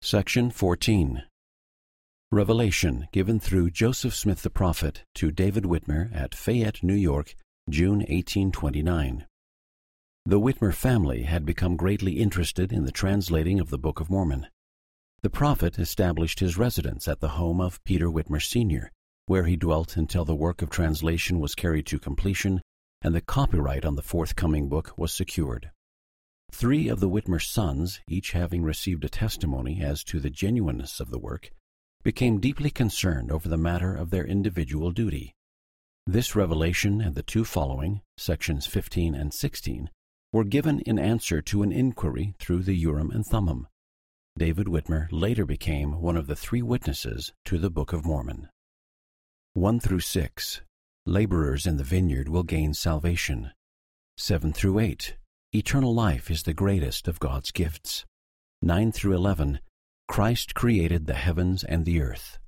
Section 14. Revelation given through Joseph Smith the Prophet to David Whitmer at Fayette, New York, June 1829. The Whitmer family had become greatly interested in the translating of the Book of Mormon. The prophet established his residence at the home of Peter Whitmer Sr., where he dwelt until the work of translation was carried to completion and the copyright on the forthcoming book was secured. 3 of the Whitmer sons, each having received a testimony as to the genuineness of the work, became deeply concerned over the matter of their individual duty. This revelation and the 2 following, sections 15 and 16, were given in answer to an inquiry through the Urim and Thummim. David Whitmer later became one of the 3 witnesses to the Book of Mormon. 1 through 6. Laborers in the vineyard will gain salvation. 7 through 8. Eternal life is the greatest of God's gifts. 9 through 11. Christ created the heavens and the earth.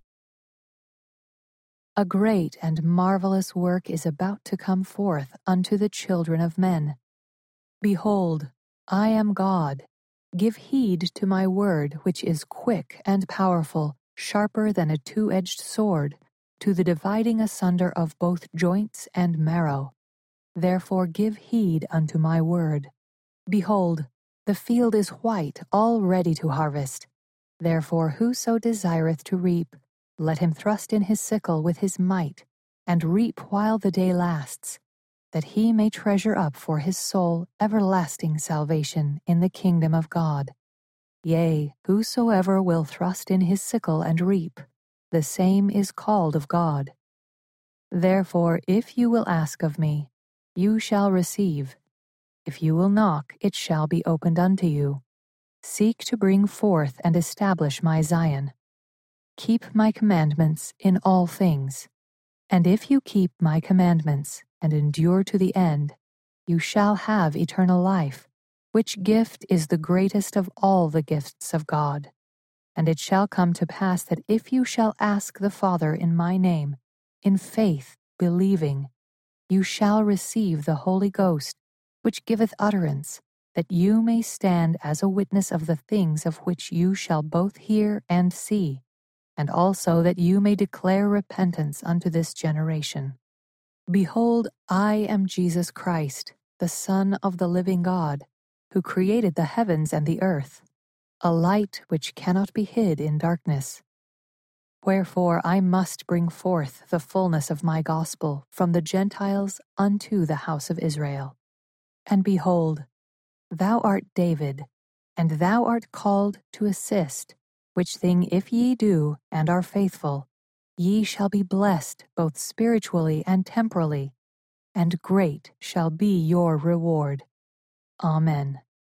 A great and marvelous work is about to come forth unto the children of men. Behold, I am God. Give heed to my word, which is quick and powerful, sharper than a 2-edged sword, to the dividing asunder of both joints and marrow. Therefore give heed unto my word. Behold, the field is white, all ready to harvest. Therefore whoso desireth to reap, let him thrust in his sickle with his might, and reap while the day lasts, that he may treasure up for his soul everlasting salvation in the kingdom of God. Yea, whosoever will thrust in his sickle and reap, the same is called of God. Therefore, if you will ask of me, you shall receive. If you will knock, it shall be opened unto you. Seek to bring forth and establish my Zion. Keep my commandments in all things. And if you keep my commandments and endure to the end, you shall have eternal life, which gift is the greatest of all the gifts of God. And it shall come to pass that if you shall ask the Father in my name, in faith, believing, you shall receive the Holy Ghost, which giveth utterance, that you may stand as a witness of the things of which you shall both hear and see, and also that you may declare repentance unto this generation. Behold, I am Jesus Christ, the Son of the living God, who created the heavens and the earth, a light which cannot be hid in darkness. Wherefore I must bring forth the fullness of my gospel from the Gentiles unto the house of Israel. And behold, thou art David, and thou art called to assist, which thing if ye do, and are faithful, ye shall be blessed both spiritually and temporally, and great shall be your reward. Amen.